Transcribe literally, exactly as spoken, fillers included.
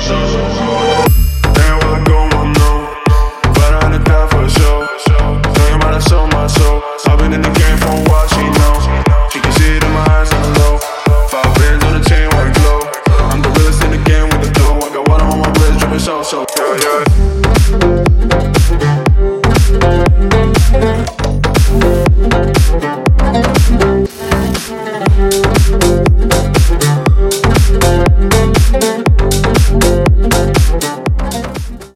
Damn, where I go, I know. But I had to die for a show. Talking about I sold my soul. I've been in the